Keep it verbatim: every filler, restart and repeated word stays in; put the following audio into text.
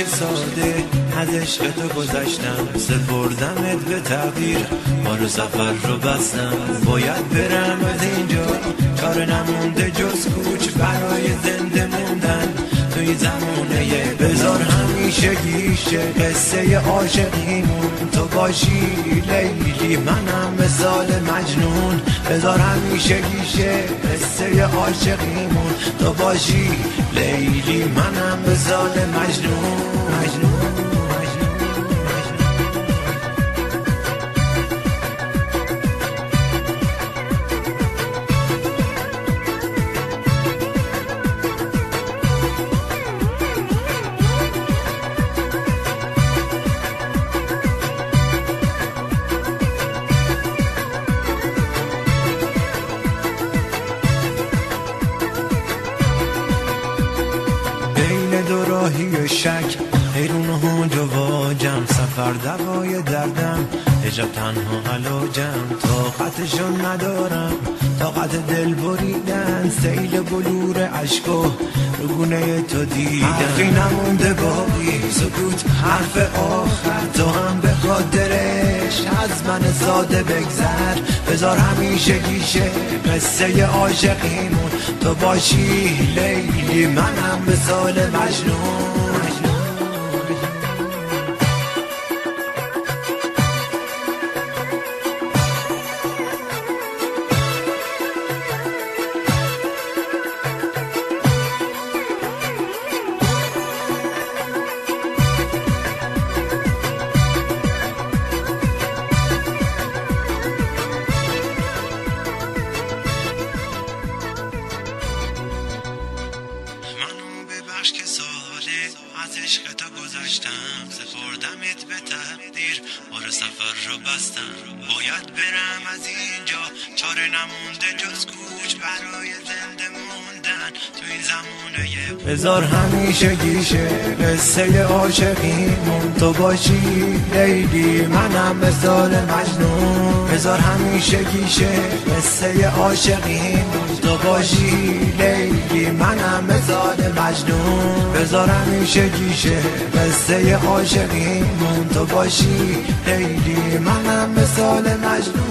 ساده از عشق تو گذشتم، سپردمت به تقدیر، ما رو سفر رو بستم. باید برم از اینجا، چاره نمونده جز کوچ برای زنده موندن توی زمونه. بذار همیشه گیشه قصه عاشقیمون تو باشی لیلی، منم مثال مجنون. بذار همیشه گیشه قصه عاشقیمون تو باشی لیلی، منم مثال مجنون. مجنون دوراهی شک حیرون و جواجم، سفر دوای دردم، حجاب تنها علاجم. طاقتشو ندارم، طاقت دل بریدن، سیل بلور عشقو رگونه تو دیدم. حرفی نمونده باقی، سکوت حرف آخر، تو هم به خاطرش از من ساده بگذر. بذار همیشه گیشه قصه عاشقیمون تو باشی لیلی، منم مثال مجنون. که ساله از عشق تو گذشتم، سپردمت به تقدیر، بار سفر رو بستم. باید برم از اینجا، چاره نمونده جز کوچ برای زنده موندن تو این زمونه. بذار همیشه گیشه قصه عاشقیمون تو باشی لیلی، منم مثال مجنون. بذار همیشه گیشه قصه عاشقیمون تو باشی لیلی، منم مثال مجنون. بذار همیشه گیشه قصه عاشقیمون تو باشی لیلی، منم مثال مجنون.